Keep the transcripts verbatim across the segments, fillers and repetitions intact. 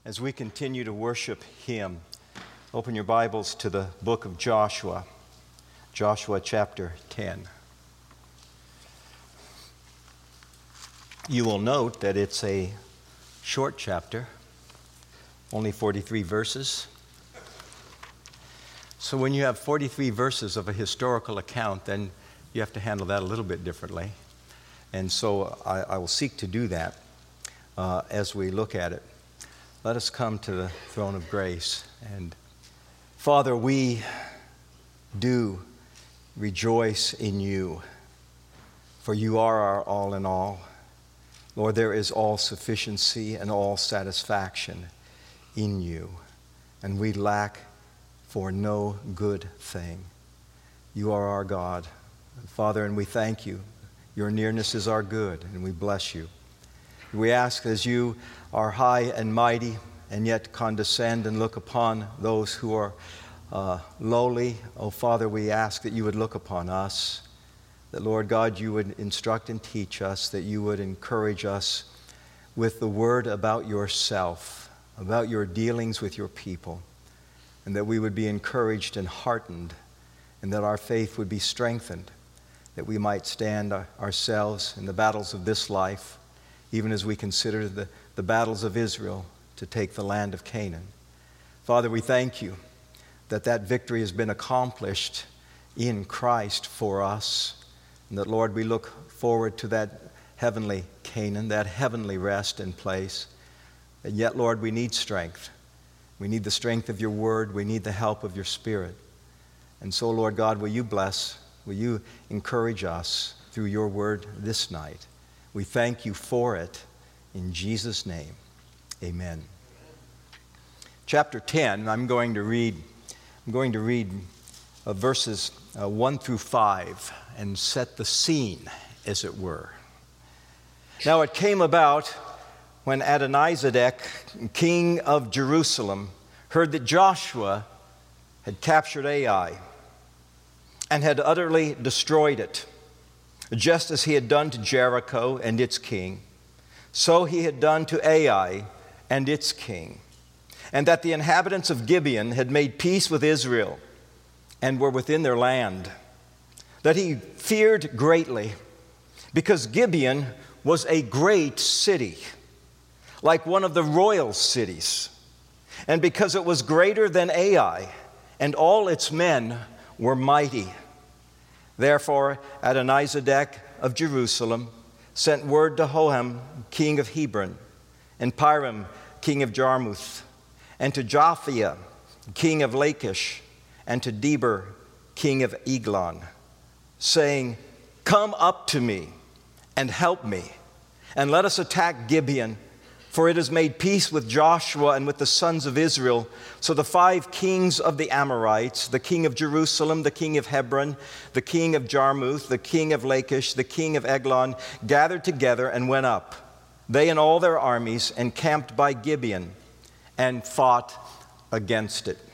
As we continue to worship Him, open your Bibles to the book of Joshua, Joshua chapter ten. You will note that it's a short chapter, only forty-three verses. So when you have forty-three verses of a historical account, then you have to handle that a little bit differently. And so I, I will seek to do that uh, as we look at it. Let us come to the throne of grace. And Father, we do rejoice in you, for you are our all in all. Lord, there is all sufficiency and all satisfaction in you, and we lack for no good thing. You are our God, Father, and we thank you. Your nearness is our good, and we bless you. We ask, as you are high and mighty, and yet condescend and look upon those who are uh, lowly, oh Father, we ask that you would look upon us, that Lord God, you would instruct and teach us, that you would encourage us with the word about yourself, about your dealings with your people, and that we would be encouraged and heartened, and that our faith would be strengthened, that we might stand ourselves in the battles of this life, even as we consider the, the battles of Israel to take the land of Canaan. Father, we thank you that that victory has been accomplished in Christ for us, and that, Lord, we look forward to that heavenly Canaan, that heavenly rest and place. And yet, Lord, we need strength. We need the strength of your word. We need the help of your Spirit. And so, Lord God, will you bless, will you encourage us through your word this night? We thank you for it in Jesus' name. Amen. Chapter ten, I'm going to read I'm going to read uh, verses uh, one through five and set the scene, as it were. Now it came about when Adonizedek, king of Jerusalem, heard that Joshua had captured Ai and had utterly destroyed it, just as he had done to Jericho and its king, so he had done to Ai and its king, and that the inhabitants of Gibeon had made peace with Israel and were within their land, that he feared greatly, because Gibeon was a great city, like one of the royal cities, and because it was greater than Ai, and all its men were mighty. Therefore, Adonizedek of Jerusalem sent word to Hoham, king of Hebron, and Piram, king of Jarmuth, and to Japhia, king of Lachish, and to Deber, king of Eglon, saying, "Come up to me and help me, and let us attack Gibeon, for it has made peace with Joshua and with the sons of Israel." So the five kings of the Amorites, the king of Jerusalem, the king of Hebron, the king of Jarmuth, the king of Lachish, the king of Eglon, gathered together and went up, they and all their armies, and camped by Gibeon and fought against it.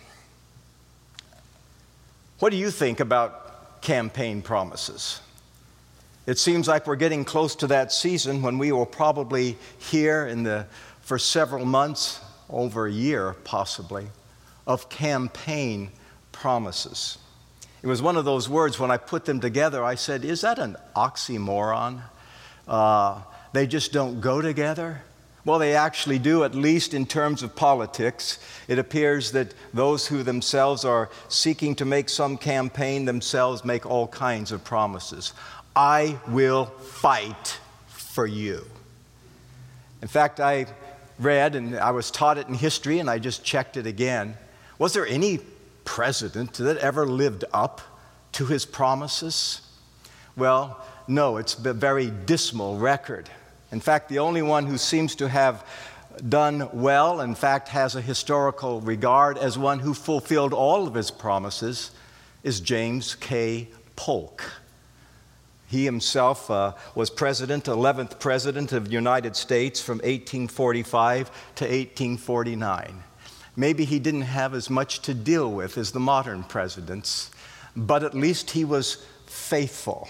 What do you think about campaign promises? It seems like we're getting close to that season when we will probably hear in the for several months, over a year possibly, of campaign promises. It was one of those words, when I put them together, I said, is that an oxymoron? Uh, they just don't go together? Well, they actually do, at least in terms of politics. It appears that those who themselves are seeking to make some campaign themselves make all kinds of promises. I will fight for you. In fact, I read, and I was taught it in history, and I just checked it again. Was there any president that ever lived up to his promises? Well, no, it's a very dismal record. In fact, the only one who seems to have done well, in fact, has a historical regard as one who fulfilled all of his promises, is James K. Polk. He himself uh, was president, eleventh president of the United States from eighteen forty-five to eighteen forty-nine. Maybe he didn't have as much to deal with as the modern presidents, but at least he was faithful.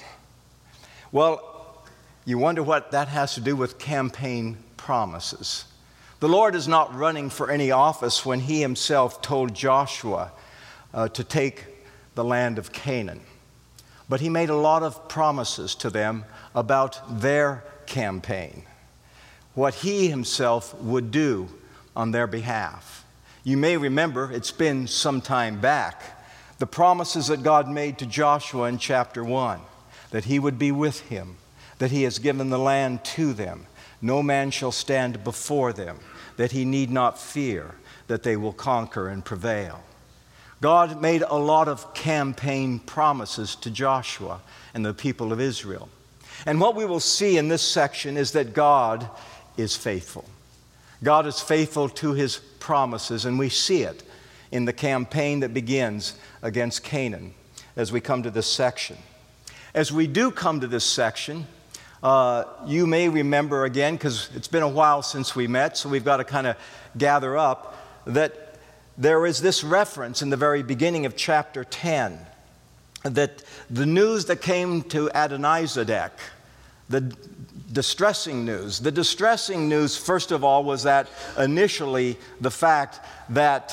Well, you wonder what that has to do with campaign promises. The Lord is not running for any office when he himself told Joshua uh, to take the land of Canaan. But he made a lot of promises to them about their campaign, what he himself would do on their behalf. You may remember, it's been some time back, the promises that God made to Joshua in chapter one, that he would be with him, that he has given the land to them. No man shall stand before them, that he need not fear, that they will conquer and prevail. God made a lot of campaign promises to Joshua and the people of Israel. And what we will see in this section is that God is faithful. God is faithful to his promises, and we see it in the campaign that begins against Canaan as we come to this section. As we do come to this section, Uh, you may remember again, because it's been a while since we met, so we've got to kind of gather up, that there is this reference in the very beginning of chapter ten, that the news that came to Adonizedek, the distressing news, the distressing news, first of all, was that initially the fact that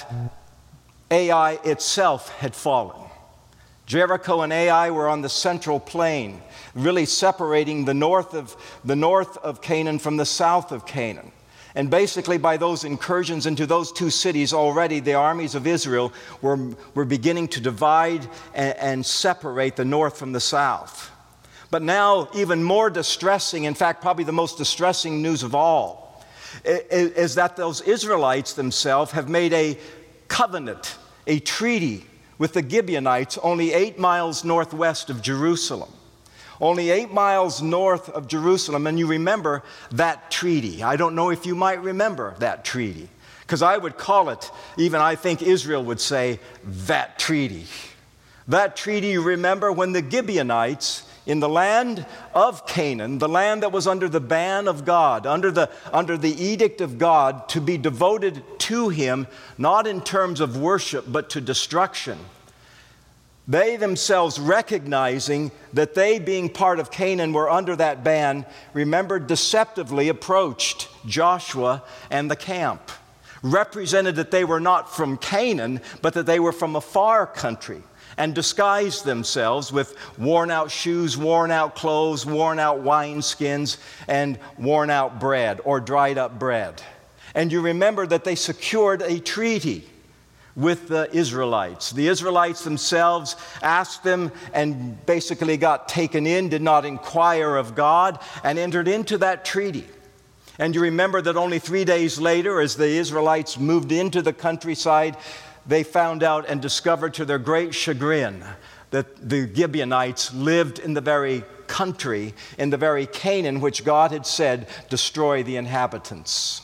Ai itself had fallen. Jericho and Ai were on the central plain, really separating the north of the north of Canaan from the south of Canaan. And basically by those incursions into those two cities already, the armies of Israel were, were beginning to divide and, and separate the north from the south. But now even more distressing, in fact probably the most distressing news of all, is, is that those Israelites themselves have made a covenant, a treaty with the Gibeonites only eight miles northwest of Jerusalem. Only eight miles north of Jerusalem, and you remember that treaty. I don't know if you might remember that treaty, because I would call it, even I think Israel would say, that treaty. That treaty, you remember, when the Gibeonites in the land of Canaan, the land that was under the ban of God, under the, under the edict of God to be devoted to him, not in terms of worship, but to destruction. They themselves, recognizing that they, being part of Canaan, were under that ban, remember, deceptively approached Joshua and the camp, represented that they were not from Canaan, but that they were from a far country, and disguised themselves with worn-out shoes, worn-out clothes, worn-out wineskins, and worn-out bread, or dried-up bread. And you remember that they secured a treaty with the Israelites. The Israelites themselves asked them and basically got taken in, did not inquire of God, and entered into that treaty. And you remember that only three days later, as the Israelites moved into the countryside, they found out and discovered to their great chagrin that the Gibeonites lived in the very country, in the very Canaan which God had said, destroy the inhabitants.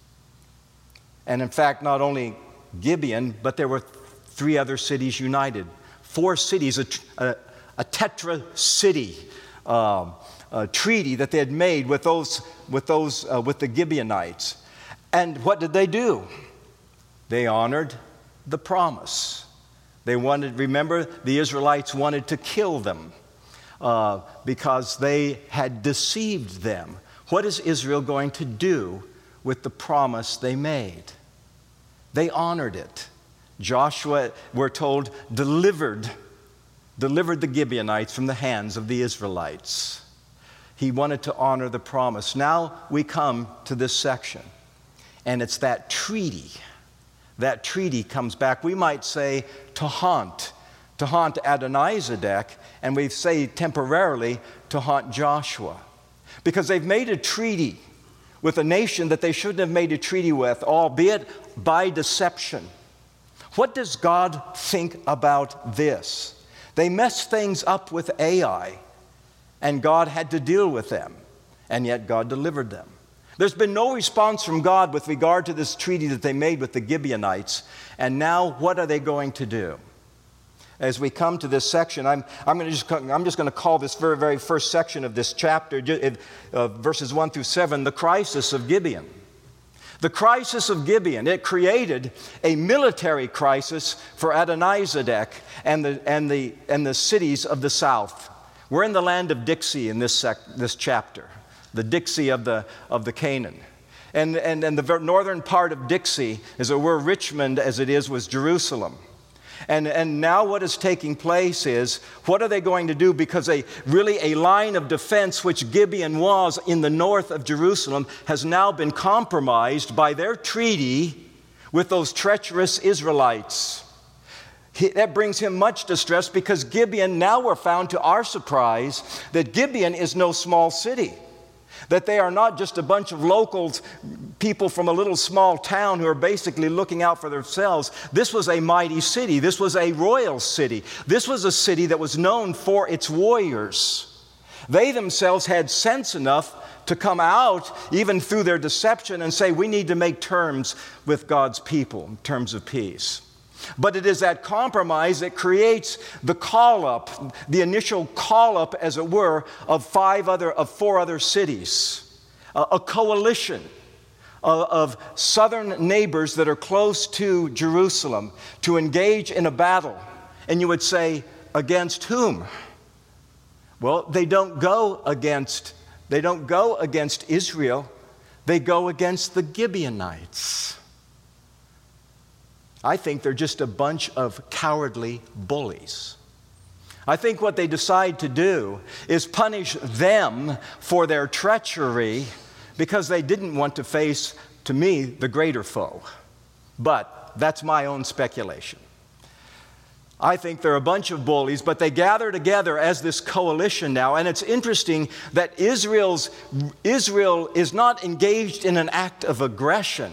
And in fact, not only Gibeon, but there were three other cities united. Four cities, a, a, a tetra city uh, a treaty that they had made with those, with those, uh, with the Gibeonites. And what did they do? They honored the promise. They wanted, remember, the Israelites wanted to kill them uh, because they had deceived them. What is Israel going to do with the promise they made? They honored it. Joshua, we're told, delivered, delivered the Gibeonites from the hands of the Israelites. He wanted to honor the promise. Now we come to this section, and it's that treaty. That treaty comes back, we might say, to haunt, to haunt Adonizedek, and we say temporarily to haunt Joshua. Because they've made a treaty with a nation that they shouldn't have made a treaty with, albeit by deception. What does God think about this? They messed things up with Ai, and God had to deal with them, and yet God delivered them. There's been no response from God with regard to this treaty that they made with the Gibeonites, and now what are they going to do? As we come to this section, I'm, I'm, gonna just, I'm just going to call this very, very first section of this chapter, uh, verses one through seven, the crisis of Gibeon. The crisis of Gibeon, it created a military crisis for Adonizedek and the, and the, and the cities of the south. We're in the land of Dixie in this, sec, this chapter, the Dixie of the, of the Canaan. And, and, and the ver- northern part of Dixie, as it were, Richmond as it is, was Jerusalem. And, and now what is taking place is, what are they going to do? Because a, really a line of defense, which Gibeon was in the north of Jerusalem, has now been compromised by their treaty with those treacherous Israelites. He, that brings him much distress, because Gibeon, now we're found to our surprise, that Gibeon is no small city. That they are not just a bunch of locals, people from a little small town who are basically looking out for themselves. This was a mighty city. This was a royal city. This was a city that was known for its warriors. They themselves had sense enough to come out, even through their deception, and say, we need to make terms with God's people, in terms of peace. But it is that compromise that creates the call-up, the initial call-up, as it were, of five other, of four other cities, a, a coalition of, of southern neighbors that are close to Jerusalem to engage in a battle. And you would say, against whom? Well, they don't go against, they don't go against Israel. They go against the Gibeonites. I think they're just a bunch of cowardly bullies. I think what they decide to do is punish them for their treachery, because they didn't want to face, to me, the greater foe. But that's my own speculation. I think they're a bunch of bullies, but they gather together as this coalition now. And it's interesting that Israel's, Israel is not engaged in an act of aggression.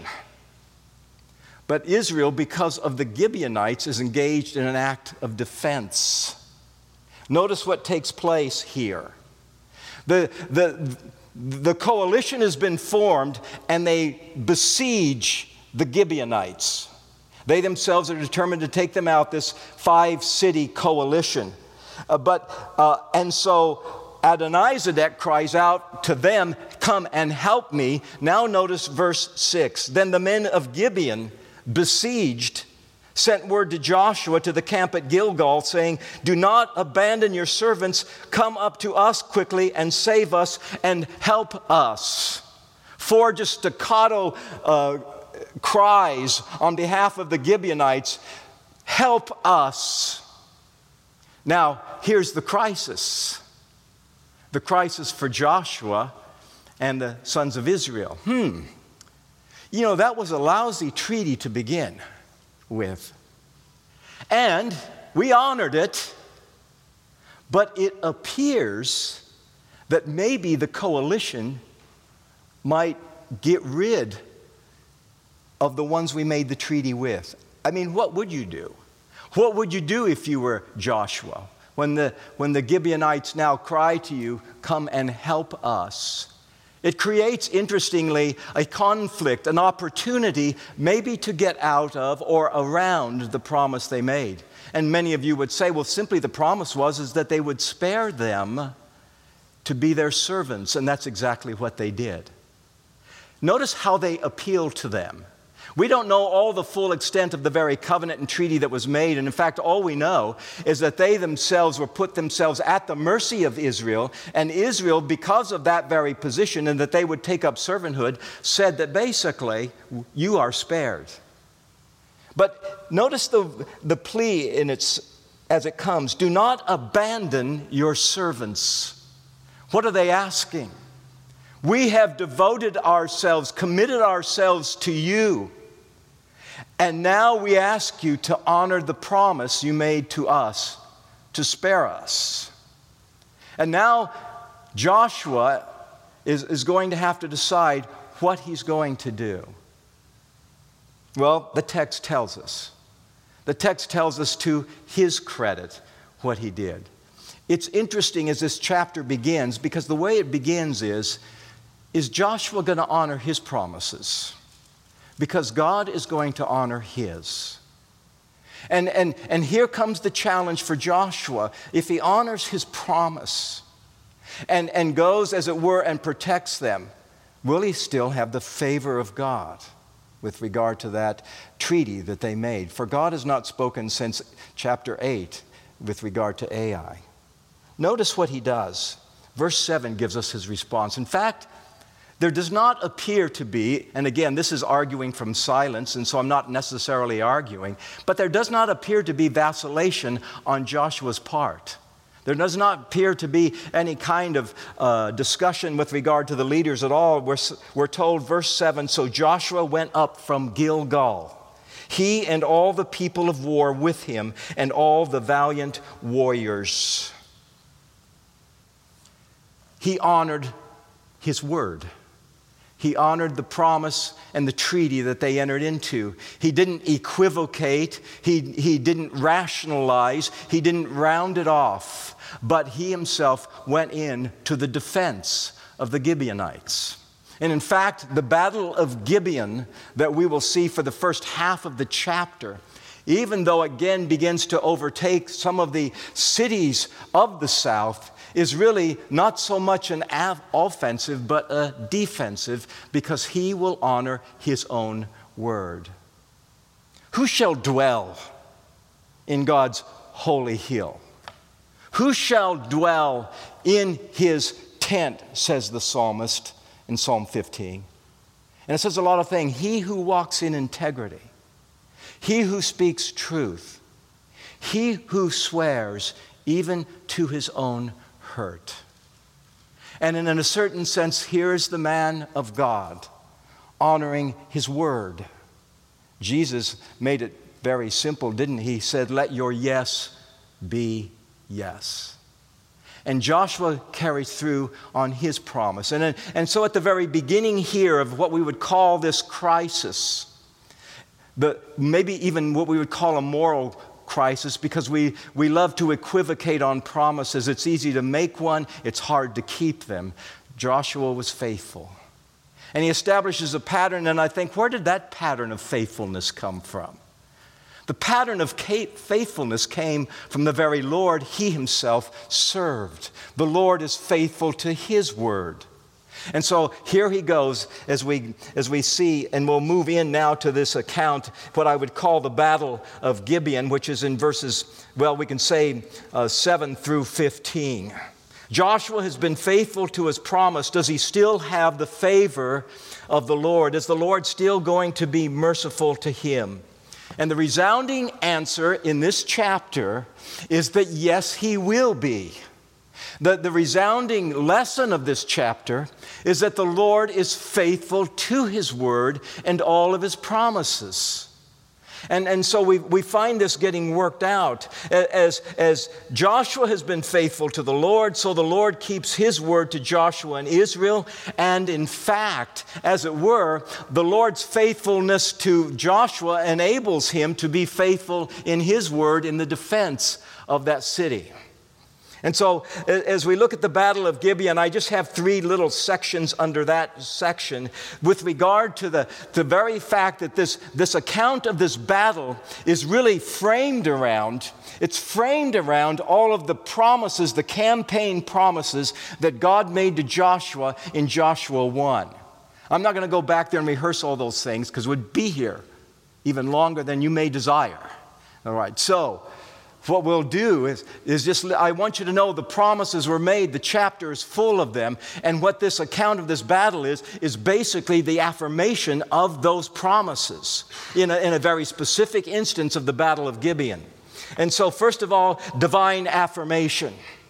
But Israel, because of the Gibeonites, is engaged in an act of defense. Notice what takes place here. The, the, the coalition has been formed, and they besiege the Gibeonites. They themselves are determined to take them out, this five-city coalition. Uh, but, uh, and so Adonizedek cries out to them, come and help me. Now notice verse six. Then the men of Gibeon, besieged, sent word to Joshua to the camp at Gilgal, saying, do not abandon your servants. Come up to us quickly and save us and help us. Four just staccato uh, cries on behalf of the Gibeonites, help us. Now, here's the crisis. The crisis for Joshua and the sons of Israel. Hmm. You know, that was a lousy treaty to begin with. And we honored it, but it appears that maybe the coalition might get rid of the ones we made the treaty with. I mean, what would you do? What would you do if you were Joshua? When the, when the Gibeonites now cry to you, come and help us. It creates, interestingly, a conflict, an opportunity maybe to get out of or around the promise they made. And many of you would say, well, simply the promise was is that they would spare them to be their servants, and that's exactly what they did. Notice how they appealed to them. We don't know all the full extent of the very covenant and treaty that was made. And in fact, all we know is that they themselves were put themselves at the mercy of Israel. And Israel, because of that very position and that they would take up servanthood, said that basically, you are spared. But notice the, the plea in its, as it comes. Do not abandon your servants. What are they asking? We have devoted ourselves, committed ourselves to you. And now we ask you to honor the promise you made to us, to spare us. And now Joshua is, is going to have to decide what he's going to do. Well, the text tells us. The text tells us to his credit what he did. It's interesting as this chapter begins, because the way it begins is, is Joshua going to honor his promises? Because God is going to honor his. And, and, and here comes the challenge for Joshua. If he honors his promise and, and goes, as it were, and protects them, will he still have the favor of God with regard to that treaty that they made? For God has not spoken since chapter eight with regard to Ai. Notice what he does. Verse seven gives us his response. In fact, There does not appear to be, and again, this is arguing from silence, and so I'm not necessarily arguing, but there does not appear to be vacillation on Joshua's part. There does not appear to be any kind of uh, discussion with regard to the leaders at all. We're, we're told, verse seven, so Joshua went up from Gilgal, he and all the people of war with him, and all the valiant warriors. He honored his word. He honored the promise and the treaty that they entered into. He didn't equivocate. He, he didn't rationalize. He didn't round it off. But he himself went in to the defense of the Gibeonites. And in fact, the Battle of Gibeon that we will see for the first half of the chapter, even though again begins to overtake some of the cities of the south, is really not so much an offensive but a defensive, because he will honor his own word. Who shall dwell in God's holy hill? Who shall dwell in his tent, says the psalmist in Psalm fifteen. And it says a lot of things. He who walks in integrity, he who speaks truth, he who swears even to his own hurt. And in a certain sense, here is the man of God honoring his word. Jesus made it very simple, didn't he? He said, let your yes be yes. And Joshua carried through on his promise. And, and so at the very beginning here of what we would call this crisis, the, maybe even what we would call a moral crisis, because we, we love to equivocate on promises. It's easy to make one, it's hard to keep them. Joshua was faithful. And he establishes a pattern, and I think, where did that pattern of faithfulness come from? The pattern of faithfulness came from the very Lord he himself served. The Lord is faithful to his word. And so here he goes as we, as we see, and we'll move in now to this account, what I would call the Battle of Gibeon, which is in verses, well, we can say uh, seven through fifteen. Joshua has been faithful to his promise. Does he still have the favor of the Lord? Is the Lord still going to be merciful to him? And the resounding answer in this chapter is that yes, he will be. The, the resounding lesson of this chapter is that the Lord is faithful to his word and all of his promises. And, and so we, we find this getting worked out. As, as Joshua has been faithful to the Lord, so the Lord keeps his word to Joshua and Israel. And in fact, as it were, the Lord's faithfulness to Joshua enables him to be faithful in his word in the defense of that city. And so as we look at the Battle of Gibeon, I just have three little sections under that section with regard to the, the very fact that this, this account of this battle is really framed around, it's framed around all of the promises, the campaign promises that God made to Joshua in Joshua one. I'm not going to go back there and rehearse all those things because we'd be here even longer than you may desire. All right, so what we'll do is, is just, I want you to know the promises were made. The chapter is full of them. And what this account of this battle is, is basically the affirmation of those promises in a, in a very specific instance of the Battle of Gibeon. And so, first of all, divine affirmation.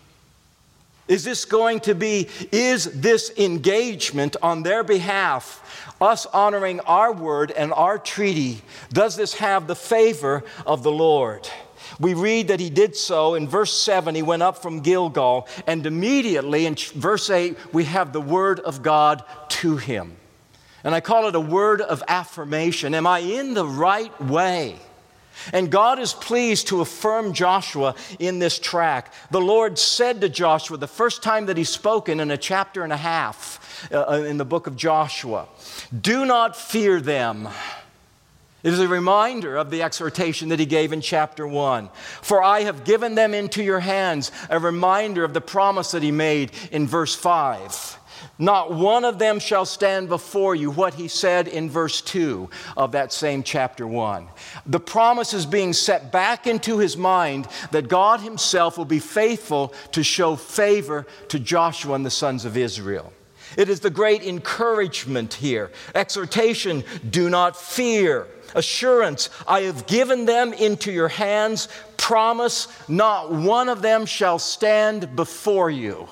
Is this going to be, is this engagement on their behalf, us honoring our word and our treaty, does this have the favor of the Lord? We read that he did so in verse seven. He went up from Gilgal, and immediately in verse eight, we have the word of God to him. And I call it a word of affirmation. Am I in the right way? And God is pleased to affirm Joshua in this track. The Lord said to Joshua, the first time that he's spoken in a chapter and a half uh, in the book of Joshua, do not fear them. It is a reminder of the exhortation that he gave in chapter one. For I have given them into your hands, a reminder of the promise that he made in verse five. Not one of them shall stand before you, what he said in verse two of that same chapter one. The promise is being set back into his mind that God himself will be faithful to show favor to Joshua and the sons of Israel. It is the great encouragement here. Exhortation, do not fear. Assurance, I have given them into your hands. Promise, not one of them shall stand before you.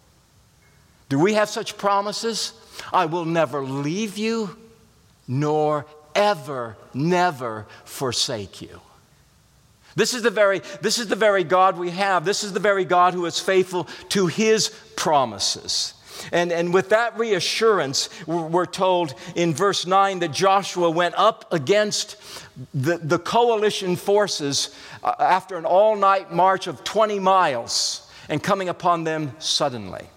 Do we have such promises? I will never leave you, nor ever, never forsake you. This is the very, this is the very God we have. This is the very God who is faithful to His promises. And, and with that reassurance, we're told in verse nine that Joshua went up against the, the coalition forces uh, after an all-night march of twenty miles and coming upon them suddenly,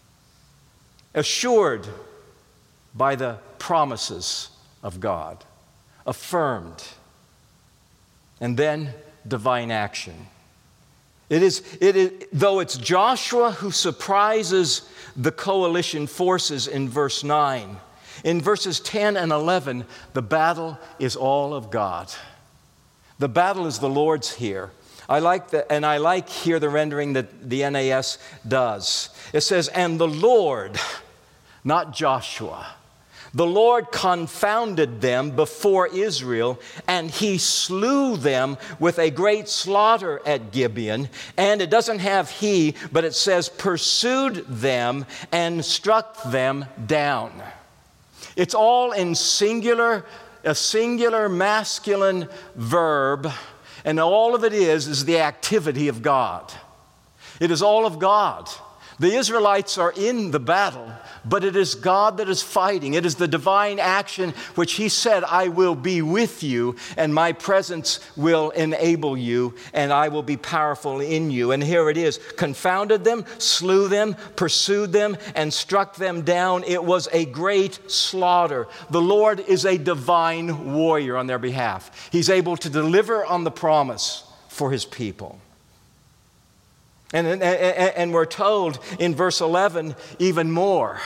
assured by the promises of God, affirmed, and then divine action. It is, it is, though it's Joshua who surprises the coalition forces in verse nine, in verses ten and eleven, the battle is all of God. The battle is the Lord's here. I like the, and I like here the rendering that the N A S does. It says, and the Lord, not Joshua, the Lord confounded them before Israel, and He slew them with a great slaughter at Gibeon. And it doesn't have he, but it says pursued them and struck them down. It's all in singular, a singular masculine verb, and all of it is is the activity of God. It is all of God. The Israelites are in the battle, but it is God that is fighting. It is the divine action which He said, I will be with you, and my presence will enable you, and I will be powerful in you. And here it is, confounded them, slew them, pursued them, and struck them down. It was a great slaughter. The Lord is a divine warrior on their behalf. He's able to deliver on the promise for His people. And, and, and we're told in verse eleven even more.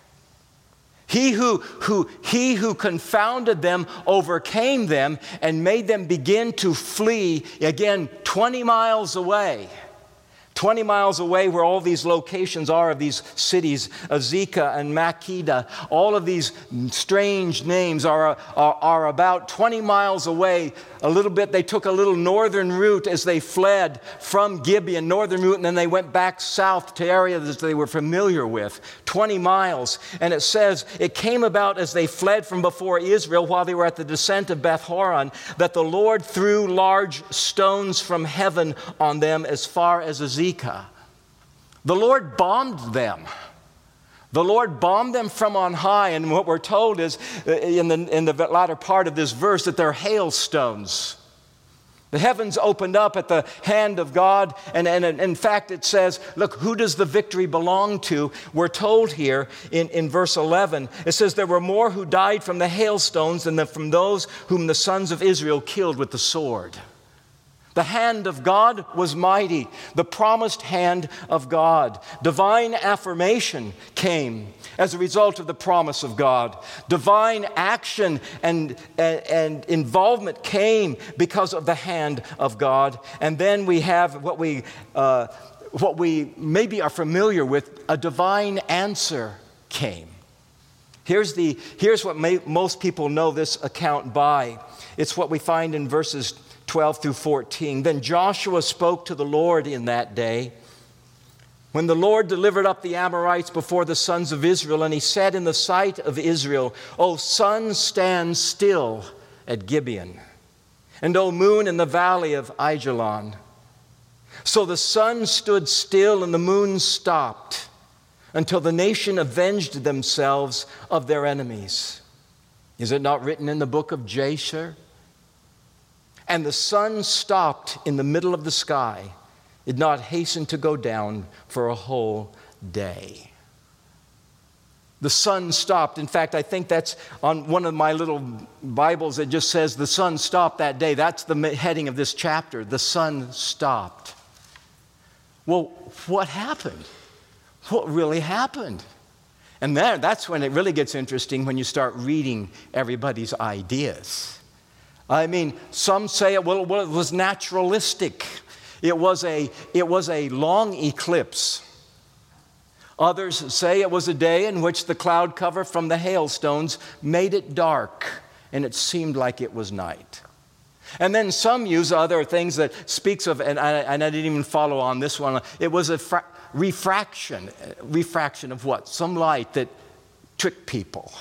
He who, who, he who confounded them overcame them and made them begin to flee, again, twenty miles away. twenty miles away where all these locations are of these cities, Azekah and Makkedah. All of these strange names are, are, are about twenty miles away. A little bit, they took a little northern route as they fled from Gibeon, northern route, and then they went back south to areas that they were familiar with, twenty miles. And it says, it came about as they fled from before Israel while they were at the descent of Beth Horon, that the Lord threw large stones from heaven on them as far as Azekah. The Lord bombed them. The Lord bombed them from on high, and what we're told is, in the, in the latter part of this verse, that they're hailstones. The heavens opened up at the hand of God, and, and in fact it says, look, who does the victory belong to? We're told here in, in verse eleven, it says, there were more who died from the hailstones than from those whom the sons of Israel killed with the sword. The hand of God was mighty, the promised hand of God. Divine affirmation came as a result of the promise of God. Divine action and, and, and involvement came because of the hand of God. And then we have what we, uh, what we maybe are familiar with, a divine answer came. Here's, the, here's what may, most people know this account by. It's what we find in verses twelve through fourteen. Then Joshua spoke to the Lord in that day, when the Lord delivered up the Amorites before the sons of Israel, and he said in the sight of Israel, O sun, stand still at Gibeon, and O moon in the valley of Ajalon. So the sun stood still and the moon stopped, until the nation avenged themselves of their enemies. Is it not written in the book of Jasher? And the sun stopped in the middle of the sky. It did not hasten to go down for a whole day. The sun stopped. In fact, I think that's on one of my little Bibles that just says the sun stopped that day. That's the heading of this chapter. The sun stopped. Well, what happened? What really happened? And there, that's when it really gets interesting, when you start reading everybody's ideas. I mean, some say, well, well, it was naturalistic. It was a, it was a long eclipse. Others say it was a day in which the cloud cover from the hailstones made it dark, and it seemed like it was night. And then some use other things that speaks of, and I, and I didn't even follow on this one, it was a fra- refraction. Refraction of what? Some light that tricked people.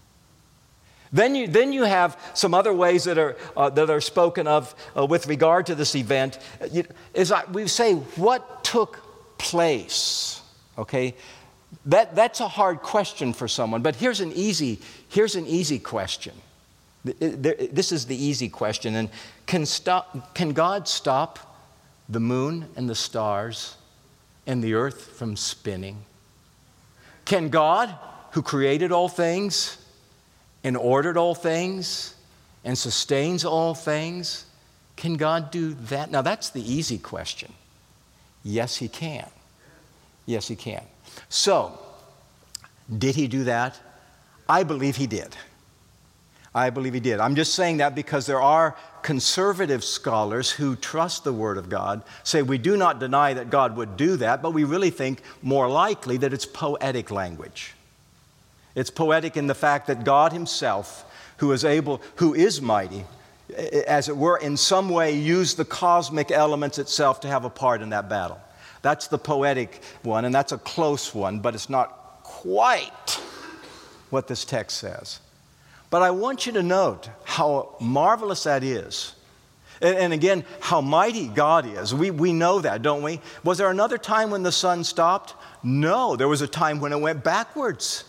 Then you, then you have some other ways that are, uh, that are spoken of uh, with regard to this event. You, is I, we say, what took place? Okay, that, that's a hard question for someone, but here's an easy, here's an easy question. This is the easy question. And can, stop, can God stop the moon and the stars and the earth from spinning? Can God, who created all things and ordered all things and sustains all things, can God do that? Now that's the easy question. Yes, he can. Yes, he can. So, did he do that? I believe he did. I believe he did. I'm just saying that because there are conservative scholars who trust the Word of God, say we do not deny that God would do that, but we really think more likely that it's poetic language. It's poetic in the fact that God himself, who is able, who is mighty, as it were, in some way used the cosmic elements itself to have a part in that battle. That's the poetic one, and that's a close one, but it's not quite what this text says. But I want you to note how marvelous that is. And, and again, how mighty God is. We, we know that, don't we? Was there another time when the sun stopped? No, there was a time when it went backwards.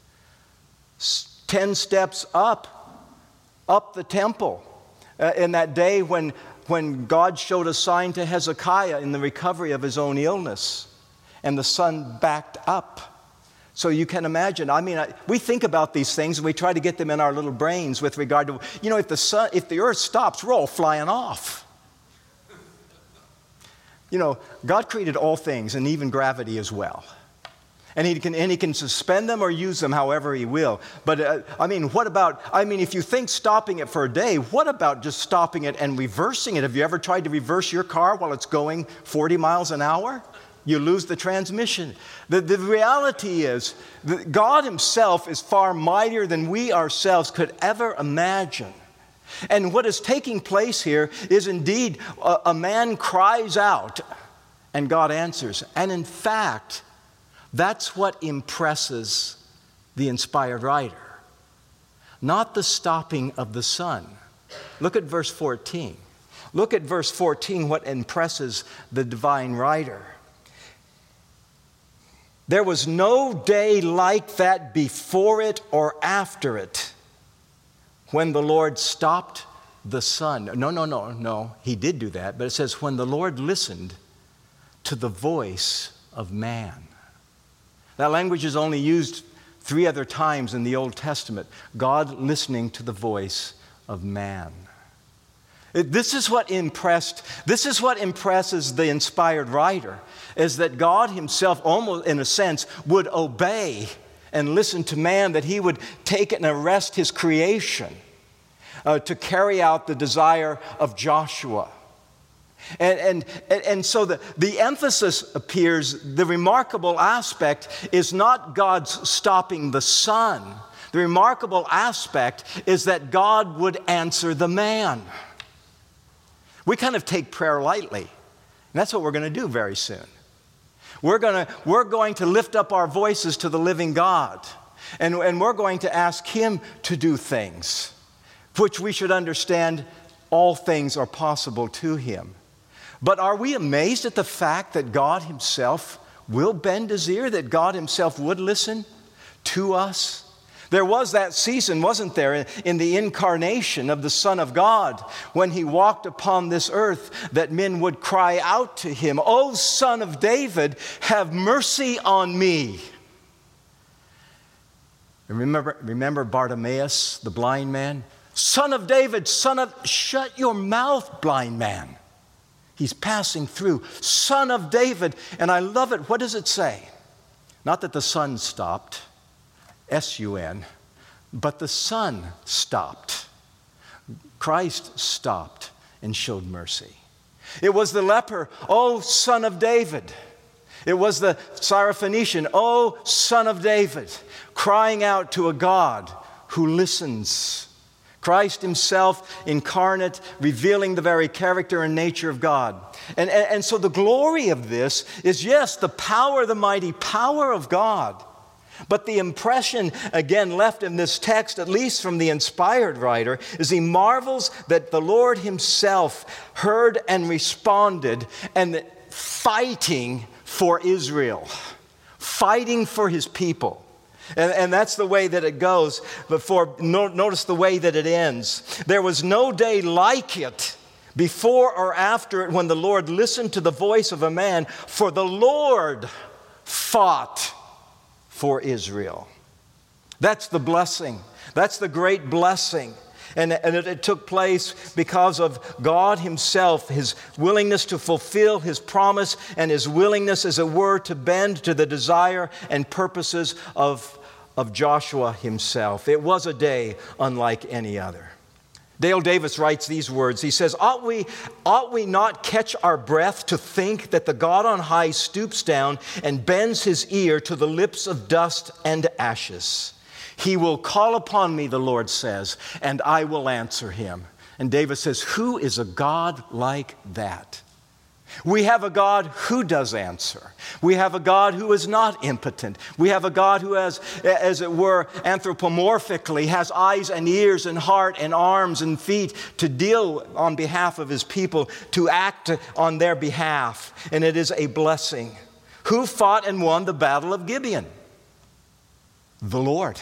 S- ten steps up, up the temple. Uh, in that day when, when God showed a sign to Hezekiah in the recovery of his own illness, and the sun backed up. So you can imagine, I mean, I, we think about these things and we try to get them in our little brains with regard to, you know, if the sun, if the earth stops, we're all flying off. You know, God created all things and even gravity as well. And he can, and he can suspend them or use them however he will. But, uh, I mean, what about, I mean, if you think stopping it for a day, what about just stopping it and reversing it? Have you ever tried to reverse your car while it's going forty miles an hour? You lose the transmission. The, the reality is that God himself is far mightier than we ourselves could ever imagine. And what is taking place here is indeed a, a man cries out and God answers. And in fact, that's what impresses the inspired writer. Not the stopping of the sun. Look at verse fourteen. Look at verse fourteen, what impresses the divine writer. There was no day like that before it or after it when the Lord stopped the sun. No, no, no, no. He did do that, but it says when the Lord listened to the voice of man. That language is only used three other times in the Old Testament. God listening to the voice of man. This is what impressed, this is what impresses the inspired writer, is that God himself, almost in a sense, would obey and listen to man, that he would take and arrest his creation uh, to carry out the desire of Joshua. And, and, and so the, the emphasis appears, the remarkable aspect is not God's stopping the sun. The remarkable aspect is that God would answer the man. We kind of take prayer lightly. And that's what we're going to do very soon. We're going to, we're going to lift up our voices to the living God. And, and we're going to ask him to do things, which we should understand all things are possible to him. But are we amazed at the fact that God himself will bend his ear, that God himself would listen to us? There was that season, wasn't there, in the incarnation of the Son of God, when he walked upon this earth, that men would cry out to him, "O Son of David, have mercy on me." Remember, remember Bartimaeus, the blind man? "Son of David, son of..." Shut your mouth, blind man. He's passing through. "Son of David." And I love it. What does it say? Not that the sun stopped. S U N, but the sun stopped. Christ stopped and showed mercy. It was the leper, "Oh, Son of David." It was the Syrophoenician, "O Son of David," crying out to a God who listens. Christ himself incarnate, revealing the very character and nature of God. And, and, and so the glory of this is, yes, the power, the mighty power of God. But the impression, again, left in this text, at least from the inspired writer, is he marvels that the Lord himself heard and responded, and fighting for Israel, fighting for his people. And, and that's the way that it goes. Before, no, notice the way that it ends. There was no day like it, before or after it, when the Lord listened to the voice of a man, for the Lord fought for Israel. That's the blessing. That's the great blessing. And, and it, it took place because of God himself, his willingness to fulfill his promise, and his willingness, as it were, to bend to the desire and purposes of, of Joshua himself. It was a day unlike any other. Dale Davis writes these words. He says, ought we, ought we not catch our breath to think that the God on high stoops down and bends his ear to the lips of dust and ashes? He will call upon me, the Lord says, and I will answer him. And Davis says, who is a God like that? We have a God who does answer. We have a God who is not impotent. We have a God who has, as it were, anthropomorphically has eyes and ears and heart and arms and feet to deal on behalf of his people, to act on their behalf. And it is a blessing. Who fought and won the battle of Gibeon? The Lord.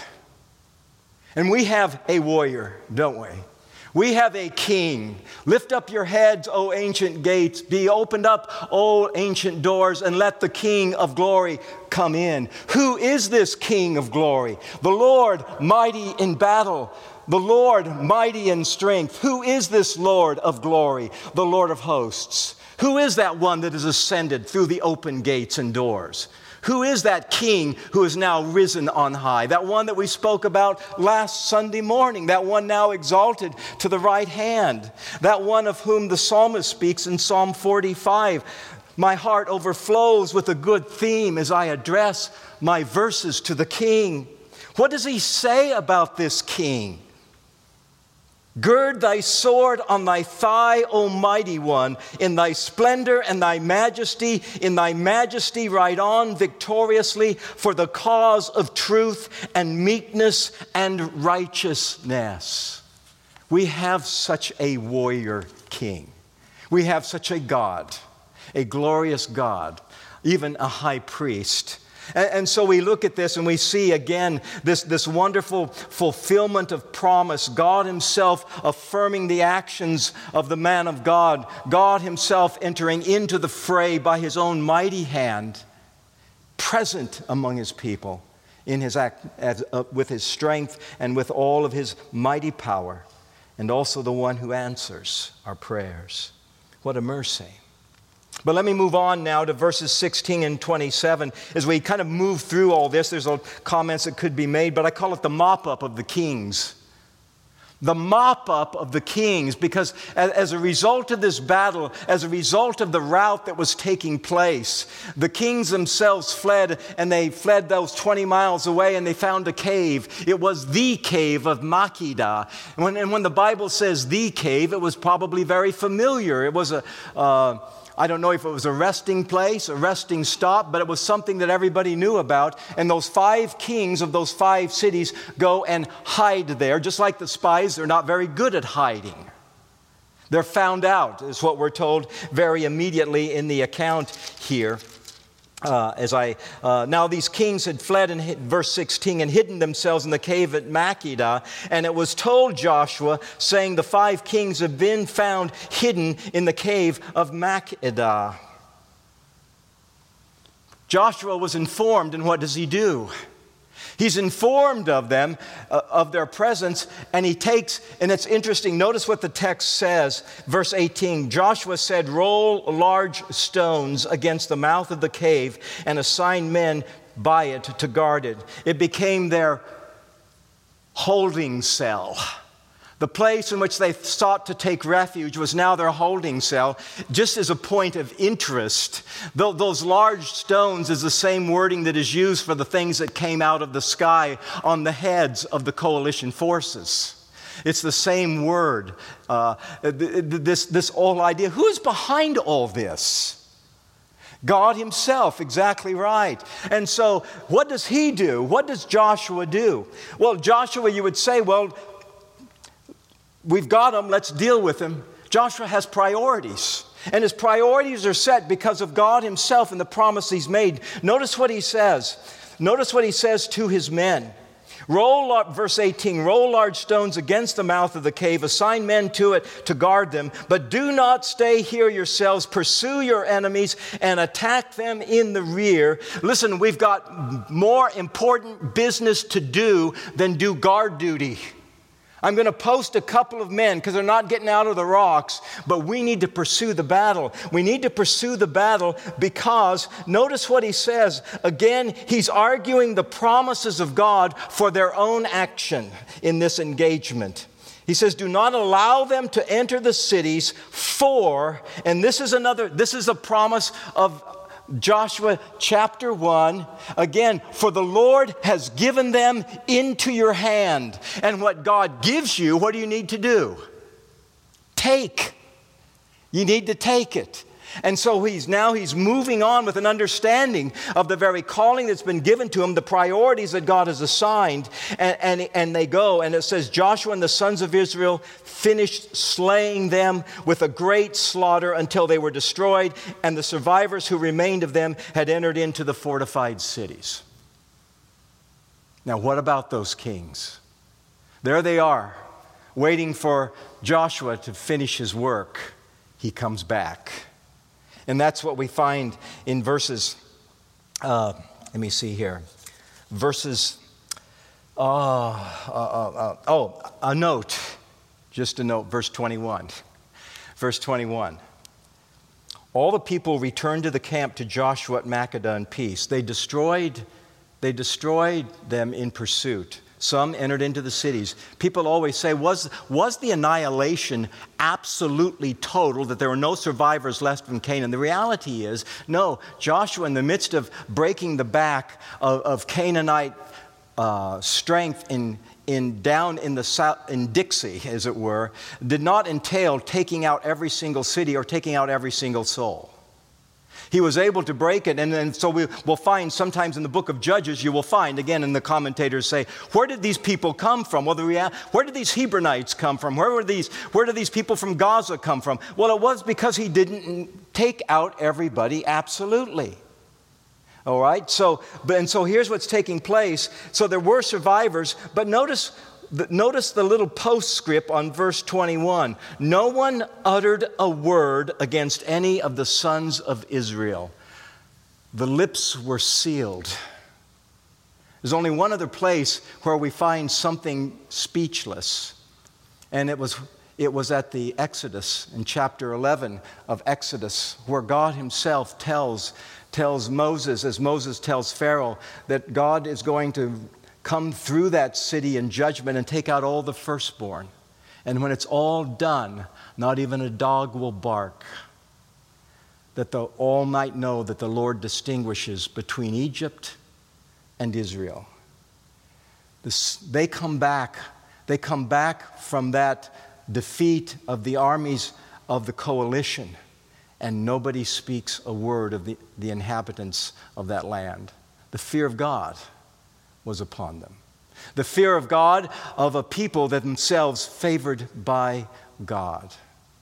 And we have a warrior, don't we? We have a king. Lift up your heads, O ancient gates. Be opened up, O ancient doors, and let the King of glory come in. Who is this King of glory? The Lord, mighty in battle. The Lord, mighty in strength. Who is this Lord of glory? The Lord of hosts. Who is that one that has ascended through the open gates and doors? Who is that king who is now risen on high? That one that we spoke about last Sunday morning. That one now exalted to the right hand. That one of whom the psalmist speaks in Psalm forty-five. My heart overflows with a good theme as I address my verses to the king. What does he say about this king? Gird thy sword on thy thigh, O mighty one, in thy splendor and thy majesty, in thy majesty ride on victoriously for the cause of truth and meekness and righteousness. We have such a warrior king. We have such a God, a glorious God, even a high priest. And so we look at this and we see again this, this wonderful fulfillment of promise. God himself affirming the actions of the man of God. God himself entering into the fray by his own mighty hand, present among his people in his act, as, uh, with his strength and with all of his mighty power, and also the one who answers our prayers. What a mercy. But let me move on now to verses sixteen and twenty-seven. As we kind of move through all this, there's comments that could be made, but I call it the mop-up of the kings. The mop-up of the kings, because as a result of this battle, as a result of the rout that was taking place, the kings themselves fled, and they fled those twenty miles away, and they found a cave. It was the cave of Makkedah. And when, and when the Bible says the cave, it was probably very familiar. It was a... Uh, I don't know if it was a resting place, a resting stop, but it was something that everybody knew about. And those five kings of those five cities go and hide there. Just like the spies, they're not very good at hiding. They're found out, is what we're told very immediately in the account here. Uh, as I uh, now these kings had fled in hid, verse sixteen, and hidden themselves in the cave at Makkedah, and it was told Joshua, saying, the five kings have been found hidden in the cave of Makkedah. Joshua was informed, and what does he do? He's informed of them, uh, of their presence, and he takes, and it's interesting, notice what the text says, verse eighteen, Joshua said, roll large stones against the mouth of the cave and assign men by it to guard it. It became their holding cell, The place in which they sought to take refuge was now their holding cell. Just as a point of interest, those large stones is the same wording that is used for the things that came out of the sky on the heads of the coalition forces. It's the same word. Uh, this, this whole idea. Who's behind all this? God himself, exactly right. And so what does he do? What does Joshua do? Well, Joshua, you would say, well, we've got him, let's deal with him. Joshua has priorities. And his priorities are set because of God himself and the promise he's made. Notice what he says. Notice what he says to his men. Roll, verse eighteen, roll large stones against the mouth of the cave, assign men to it to guard them, but do not stay here yourselves. Pursue your enemies and attack them in the rear. Listen, we've got more important business to do than do guard duty. I'm going to post a couple of men because they're not getting out of the rocks, but we need to pursue the battle. We need to pursue the battle because, notice what he says. Again, he's arguing the promises of God for their own action in this engagement. He says, do not allow them to enter the cities, for, and this is another, this is a promise of Joshua chapter one, again, for the Lord has given them into your hand. And what God gives you, what do you need to do? Take. You need to take it. And so he's now he's moving on with an understanding of the very calling that's been given to him, the priorities that God has assigned. And, and, and they go, and it says, Joshua and the sons of Israel finished slaying them with a great slaughter until they were destroyed, and the survivors who remained of them had entered into the fortified cities. Now, what about those kings? There they are, waiting for Joshua to finish his work. He comes back. And that's what we find in verses, uh, let me see here, verses, uh, uh, uh, oh, a note, just a note, verse twenty-one. Verse twenty-one. All the people returned to the camp to Joshua at Makkedah in peace. They destroyed, they destroyed them in pursuit. Some entered into the cities. People always say, was, was the annihilation absolutely total, that there were no survivors left from Canaan? The reality is, no. Joshua, in the midst of breaking the back of, of Canaanite uh, strength in, in down in the south, in Dixie, as it were, did not entail taking out every single city or taking out every single soul. He was able to break it, and then so we will find sometimes in the book of Judges, you will find, again, and the commentators say, where did these people come from? Well, the rea- where did these Hebronites come from? Where were these, where did these people from Gaza come from? Well, it was because he didn't take out everybody absolutely. All right, so, but, and so here's what's taking place. So there were survivors, but notice Notice the little postscript on verse twenty-one. No one uttered a word against any of the sons of Israel. The lips were sealed. There's only one other place where we find something speechless, and it was it was at the Exodus, in chapter eleven of Exodus, where God himself tells tells Moses, as Moses tells Pharaoh, that God is going to come through that city in judgment and take out all the firstborn. And when it's all done, not even a dog will bark. That the, all might know that the Lord distinguishes between Egypt and Israel. This, they come back. They come back from that defeat of the armies of the coalition, and nobody speaks a word of the, the inhabitants of that land. The fear of God was upon them. The fear of God of a people that themselves favored by God.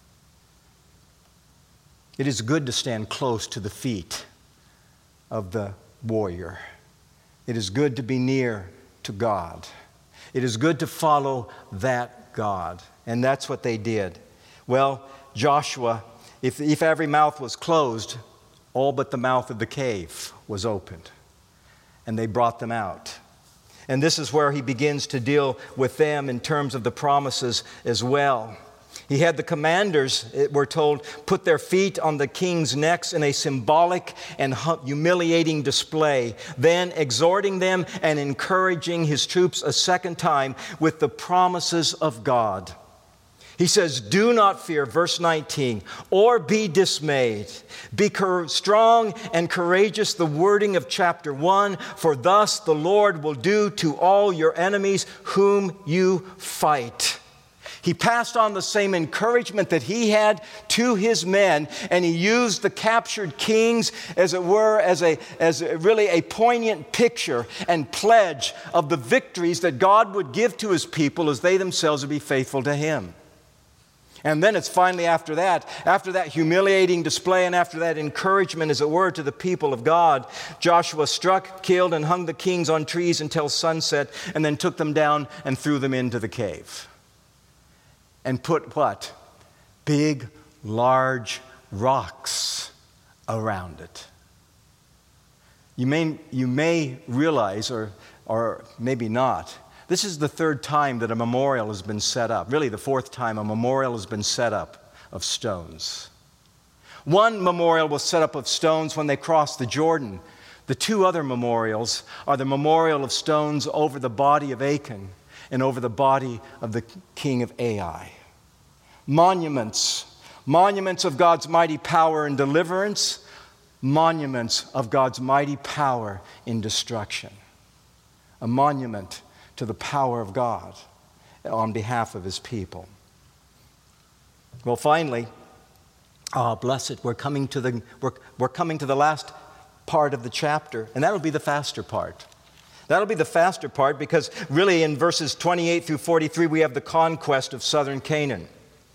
It is good to stand close to the feet of the warrior. It is good to be near to God. It is good to follow that God. And that's what they did. Well, Joshua, if, if every mouth was closed, all but the mouth of the cave was opened. And they brought them out. And this is where he begins to deal with them in terms of the promises as well. He had the commanders, we're told, put their feet on the king's necks in a symbolic and humiliating display, then exhorting them and encouraging his troops a second time with the promises of God. He says, do not fear, verse nineteen, or be dismayed. Be cor- strong and courageous, the wording of chapter one, for thus the Lord will do to all your enemies whom you fight. He passed on the same encouragement that he had to his men, and he used the captured kings, as it were, as a as a, really a poignant picture and pledge of the victories that God would give to his people as they themselves would be faithful to him. And then it's finally after that, after that humiliating display and after that encouragement, as it were, to the people of God, Joshua struck, killed, and hung the kings on trees until sunset, and then took them down and threw them into the cave. And put what? Big, large rocks around it. You may, you may realize, or, or maybe not, this is the third time that a memorial has been set up. Really, the fourth time a memorial has been set up of stones. One memorial was set up of stones when they crossed the Jordan. The two other memorials are the memorial of stones over the body of Achan and over the body of the king of Ai. Monuments, monuments of God's mighty power in deliverance, monuments of God's mighty power in destruction. A monument to the power of God on behalf of his people. Well, finally, oh, blessed, we're coming to the we're, we're coming to the last part of the chapter, and that'll be the faster part. That'll be the faster part because really in verses twenty-eight through forty-three we have the conquest of southern Canaan.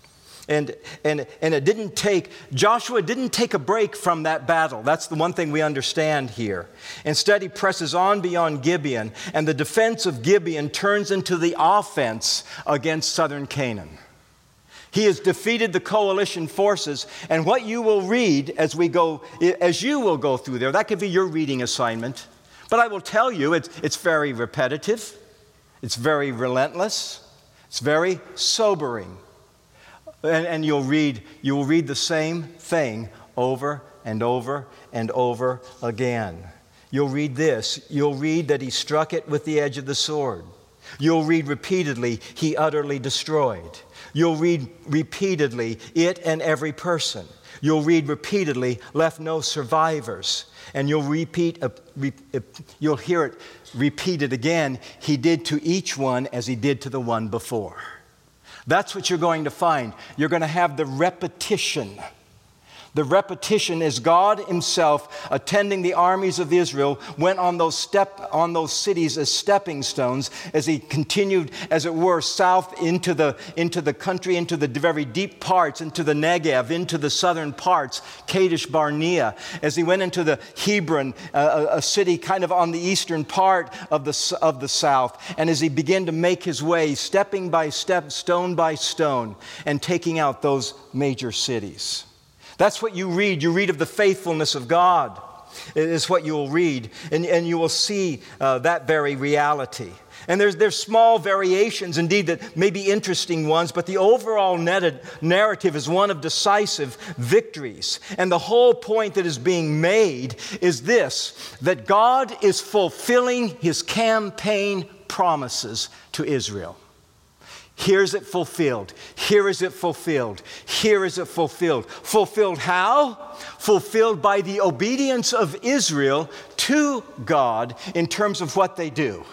And, and, and it didn't take, Joshua didn't take a break from that battle. That's the one thing we understand here. Instead, he presses on beyond Gibeon, and the defense of Gibeon turns into the offense against southern Canaan. He has defeated the coalition forces, and what you will read as we go, as you will go through there, that could be your reading assignment. But I will tell you, it's, it's very repetitive, it's very relentless, it's very sobering. And, and you'll read, you will read the same thing over and over and over again. You'll read this. You'll read that he struck it with the edge of the sword. You'll read repeatedly, he utterly destroyed. You'll read repeatedly, it and every person. You'll read repeatedly, left no survivors. And you'll repeat, uh, re, uh, you'll hear it repeated again, he did to each one as he did to the one before. That's what you're going to find. You're going to have the repetition. The repetition is God himself attending the armies of Israel, went on those step on those cities as stepping stones as he continued, as it were, south into the into the country, into the very deep parts, into the Negev, into the southern parts, Kadesh Barnea, as he went into the Hebron, uh, a city kind of on the eastern part of the of the south, and as he began to make his way, stepping by step, stone by stone, and taking out those major cities. That's what you read. You read of the faithfulness of God. It is what you will read. And, and you will see uh, that very reality. And there's, there's small variations, indeed, that may be interesting ones, but the overall netted narrative is one of decisive victories. And the whole point that is being made is this, that God is fulfilling his campaign promises to Israel. Here's it fulfilled. Here is it fulfilled. Here is it fulfilled. Fulfilled how? Fulfilled by the obedience of Israel to God in terms of what they do.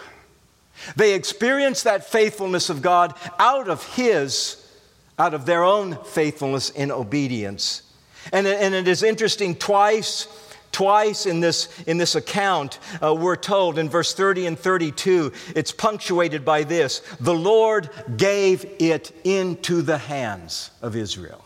They experience that faithfulness of God out of His, out of their own faithfulness in obedience. And, and it is interesting, twice Twice in this, in this account, uh, we're told in verse thirty and thirty-two, it's punctuated by this, the Lord gave it into the hands of Israel.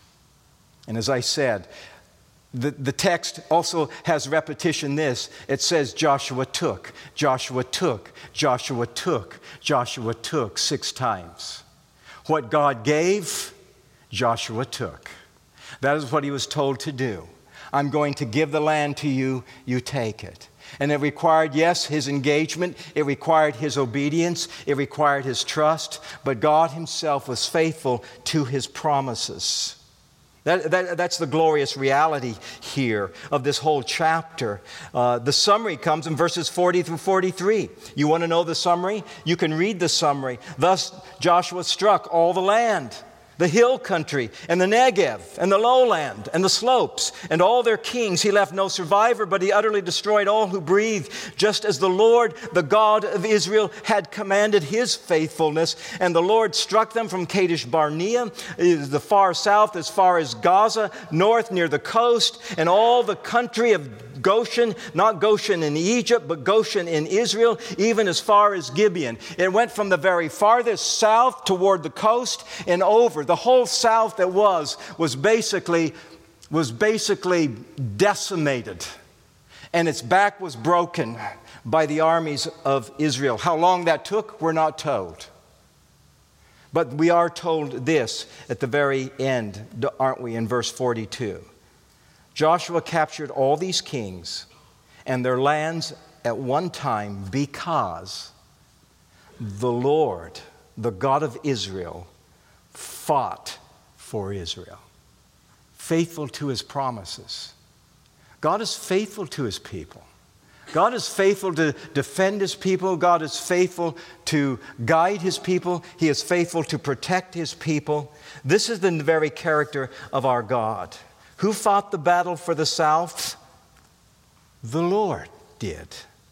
And as I said, the, the text also has repetition this. It says Joshua took, Joshua took, Joshua took, Joshua took six times. What God gave, Joshua took. That is what he was told to do. I'm going to give the land to you, you take it. And it required, yes, his engagement. It required his obedience. It required his trust. But God himself was faithful to his promises. That, that, that's the glorious reality here of this whole chapter. Uh, the summary comes in verses forty through forty-three. You want to know the summary? You can read the summary. Thus Joshua struck all the land. the hill country, and the Negev, and the lowland, and the slopes, and all their kings. He left no survivor, but he utterly destroyed all who breathed, just as the Lord, the God of Israel, had commanded his faithfulness. And the Lord struck them from Kadesh Barnea, the far south as far as Gaza, north near the coast, and all the country of Goshen, not Goshen in Egypt, but Goshen in Israel, even as far as Gibeon. It went from the very farthest south toward the coast and over. The whole south that was, was basically, was basically decimated. And its back was broken by the armies of Israel. How long that took, we're not told. But we are told this at the very end, aren't we, in verse forty-two. Joshua captured all these kings and their lands at one time because the Lord, the God of Israel, fought for Israel. Faithful to his promises. God is faithful to his people. God is faithful to defend his people. God is faithful to guide his people. He is faithful to protect his people. This is the very character of our God. Who fought the battle for the south? The Lord did.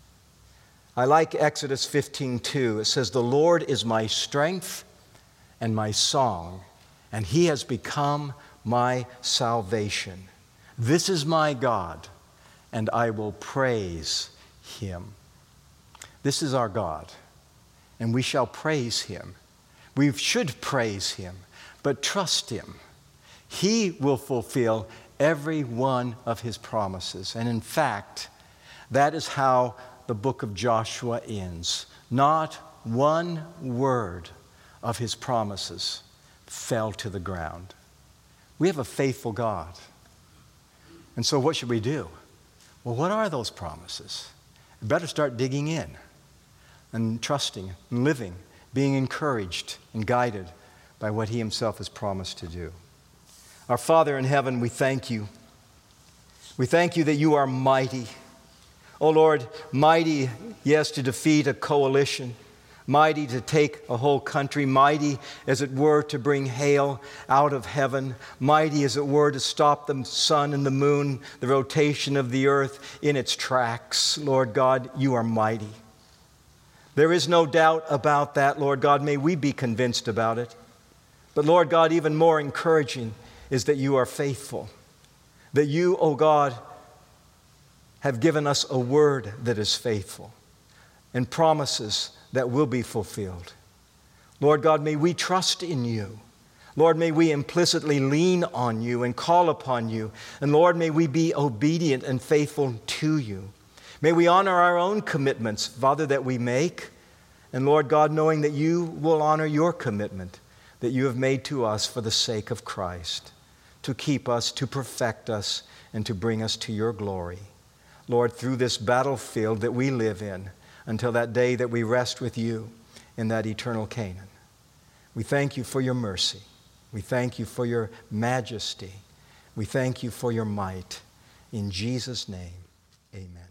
I like Exodus fifteen two. It says, "The Lord is my strength and my song, and he has become my salvation. This is my God, and I will praise him." This is our God, and we shall praise him. We should praise him, but trust him. He will fulfill every one of his promises. And in fact, that is how the book of Joshua ends. Not one word of his promises fell to the ground. We have a faithful God. And so what should we do? Well, what are those promises? We better start digging in and trusting and living, being encouraged and guided by what he himself has promised to do. Our Father in heaven, we thank you. We thank you that you are mighty. Oh Lord, mighty, yes, to defeat a coalition, mighty to take a whole country, mighty, as it were, to bring hail out of heaven, mighty, as it were, to stop the sun and the moon, the rotation of the earth in its tracks. Lord God, you are mighty. There is no doubt about that, Lord God. May we be convinced about it. But Lord God, even more encouraging is that you are faithful, that you, O God, have given us a word that is faithful and promises that will be fulfilled. Lord God, may we trust in you. Lord, may we implicitly lean on you and call upon you. And Lord, may we be obedient and faithful to you. May we honor our own commitments, Father, that we make. And Lord God, knowing that you will honor your commitment that you have made to us for the sake of Christ, to keep us, to perfect us, and to bring us to your glory. Lord, through this battlefield that we live in, until that day that we rest with you in that eternal Canaan. We thank you for your mercy. We thank you for your majesty. We thank you for your might. In Jesus' name, amen.